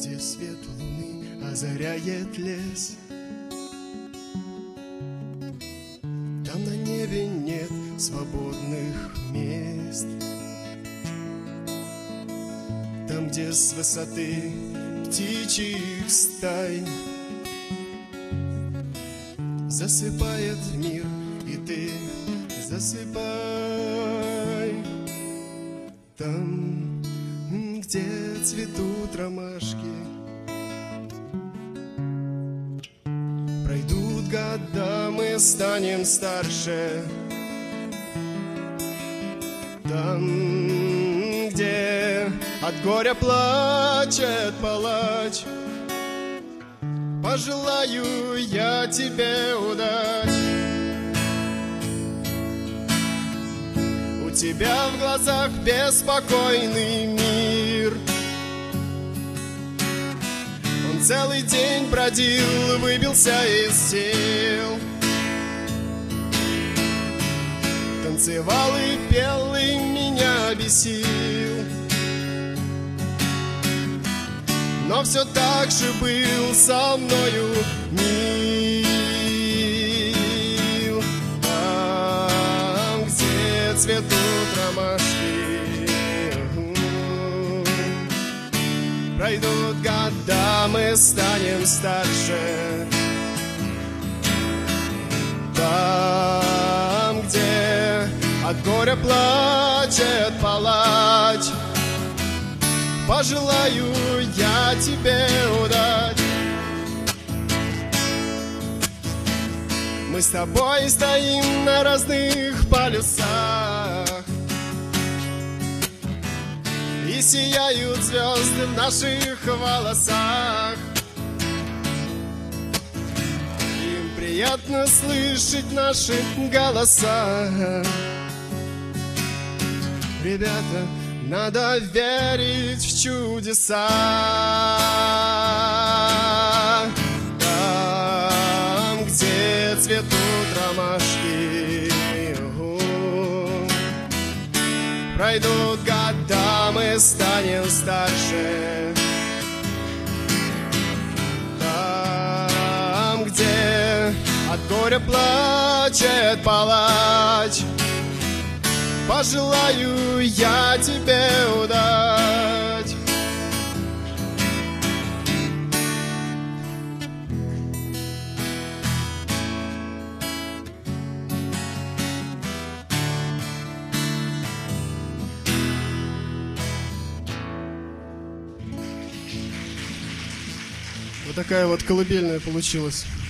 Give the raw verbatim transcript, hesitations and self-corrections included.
где свет луны озаряет лес. Там на небе нет свободных мест. Там, где с высоты птичьих стай засыпает мир, и ты засыпай. Там, где цветут ромашки, пройдут года, мы станем старше. Там, где от горя плачет палач, пожелаю я тебе удач. У тебя в глазах беспокойный мир. Он целый день бродил, выбился из сил, танцевал и пел, и меня бесил. Но все так же был со мною мил. Там, где цветут ромашки, пройдут года, мы станем старше. Там, где от горя плачет палач, пожелаю я тебе удач. Мы с тобой стоим на разных полюсах, и сияют звезды в наших волосах. Им приятно слышать наши голоса. Ребята, надо верить в чудеса. Там, где цветут ромашки, пройдут года, мы станем старше. Там, где от горя плачет палач, пожелаю я тебе удать. Вот такая вот колыбельная получилась.